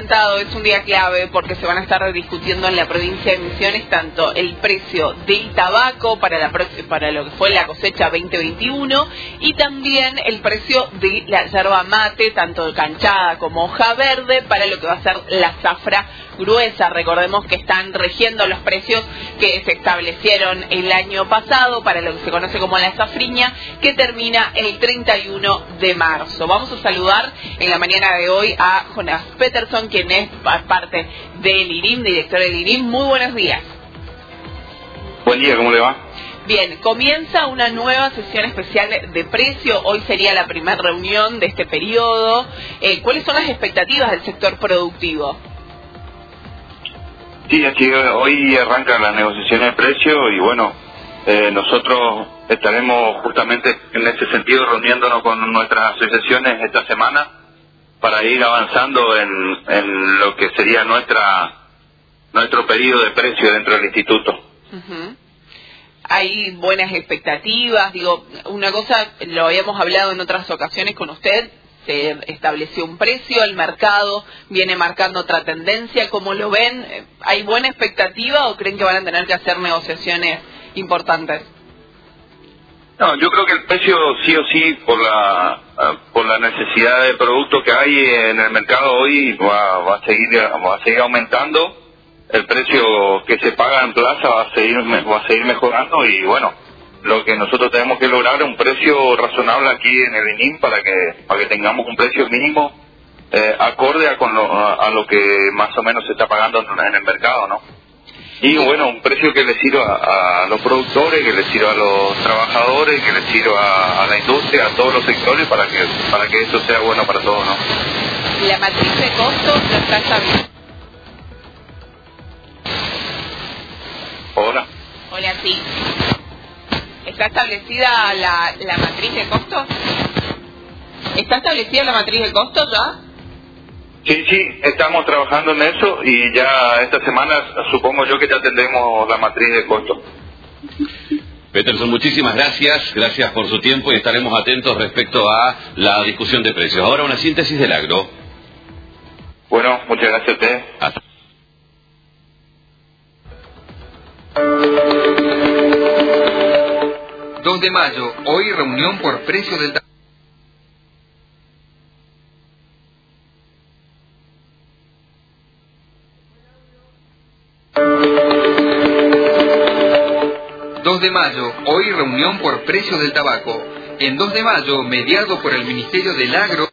adelantado, es un día clave porque se van a estar discutiendo en la provincia de Misiones tanto el precio del tabaco para lo que fue la cosecha 2021 y también el precio de la yerba mate, tanto canchada como hoja verde, para lo que va a ser la zafra gruesa. Recordemos que están rigiendo los precios que se establecieron el año pasado para lo que se conoce como la zafriña, que termina el 31 de marzo. Vamos a saludar en la mañana de hoy a Jonas Peterson, quien es parte del IRIM, director del IRIM. Muy buenos días. Buen día, ¿cómo le va? Bien, comienza una nueva sesión especial de precio. Hoy sería la primera reunión de este periodo. ¿Cuáles son las expectativas del sector productivo? Sí, así hoy arrancan las negociaciones de precio y bueno, nosotros estaremos justamente en ese sentido reuniéndonos con nuestras asociaciones esta semana para ir avanzando en lo que sería nuestro pedido de precio dentro del instituto. Uh-huh. Hay buenas expectativas, digo, una cosa, lo habíamos hablado en otras ocasiones con usted, se estableció un precio, el mercado viene marcando otra tendencia. ¿Cómo lo ven? ¿Hay buena expectativa o creen que van a tener que hacer negociaciones importantes? No, yo creo que el precio sí o sí, por la necesidad de producto que hay en el mercado hoy, va a seguir aumentando. El precio que se paga en plaza va a seguir mejorando y bueno, lo que nosotros tenemos que lograr es un precio razonable aquí en el INIM para que tengamos un precio mínimo acorde a lo que más o menos se está pagando en el mercado, ¿no? Y bueno, un precio que le sirva a los productores, que le sirva a los trabajadores, que le sirva a la industria, a todos los sectores para que esto sea bueno para todos, ¿no? La matriz de costos no está establecida. Hola. Hola, sí. ¿Está establecida la matriz de costos? ¿Está establecida la matriz de costos ya? Sí, estamos trabajando en eso y ya esta semana supongo yo que ya tendremos la matriz de costos. Peterson, muchísimas gracias. Gracias por su tiempo y estaremos atentos respecto a la discusión de precios. Ahora una síntesis del agro. Bueno, muchas gracias a usted. Hasta. De mayo, hoy reunión por precio del tabaco. 2 de mayo, hoy reunión por precio del tabaco. En 2 de mayo, mediado por el Ministerio del Agro.